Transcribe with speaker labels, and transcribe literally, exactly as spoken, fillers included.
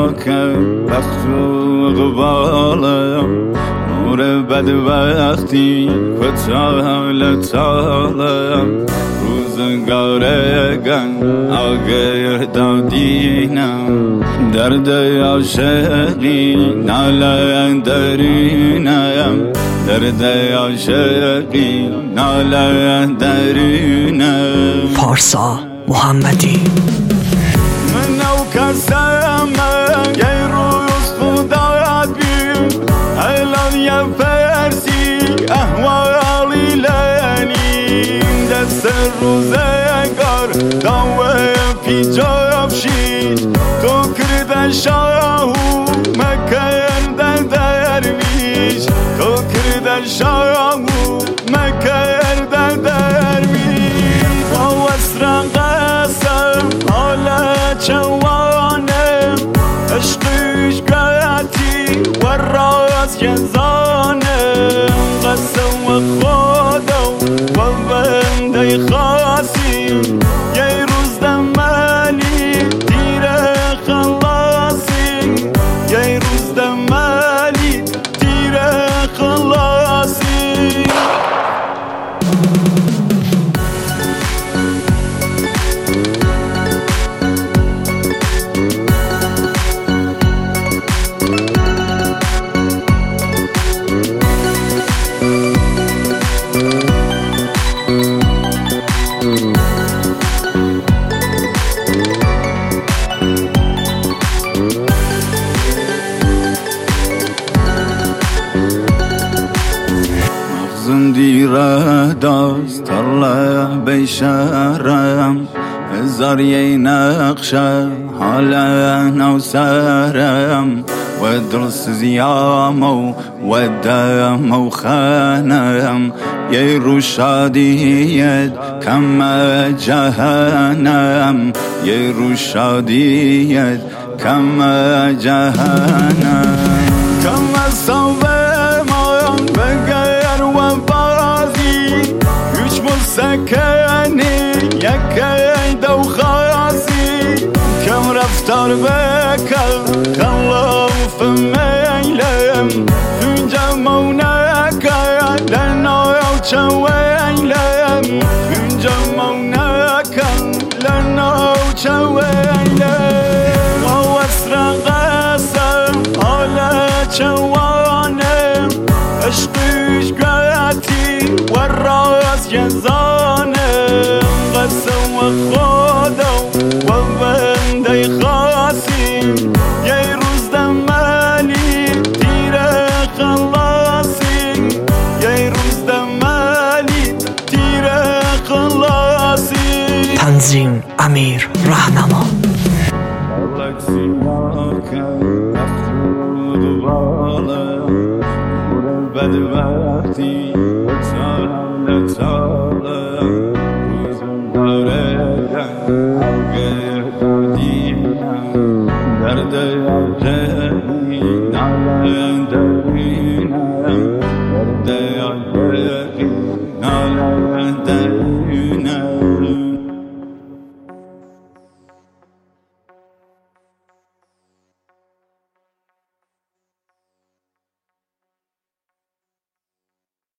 Speaker 1: کرد بخت و اقبالم نور بدبختی کتال تالم روزگار گن آگر دادینم درد عاشقی ناله درینم درد عاشقی ناله درینم
Speaker 2: پارسا محمدی
Speaker 1: من او کسم یه روز خدایت بیم الان یه فرسی احوالی لنیم دست روزگار داوه پیجاب شید تو کردن شاهو مکردن درویش تو کردن شاهو مکردن درویش با اسران قسم حالا چوانم عشقش گاتی و راز یزانم قسم و خدا و بنده خاصیم یه روز دمالی تیره خلاصیم یه روز دمالی تیره خلاصیم زندیره داست ترله بیشرم هزار یه نقشه حالا نو سرم و دلسزیام و دم و خانم یه رو شادیت کم جهنم یه رو شادیت کم جهنم کم صوبه ما بگر و بازی هیچ مسکنی یکی دو خاصی کم رفتار بکل خلاف میلم اینجا مونکه لنو چویلم اینجا مونکه لنو چویلم و اسرا قسم حالا چوانم عشقش گاتی و راز یزانم قسم و خدا و بنده خاصیم یه روز دمالی تیره خلاصیم یه روز دمالی تیره خلاصیم
Speaker 2: تنظیم امیر رهنما
Speaker 1: بدبختی تاله تاله روزگار آگر دادینم درد عاشقی ناله درینم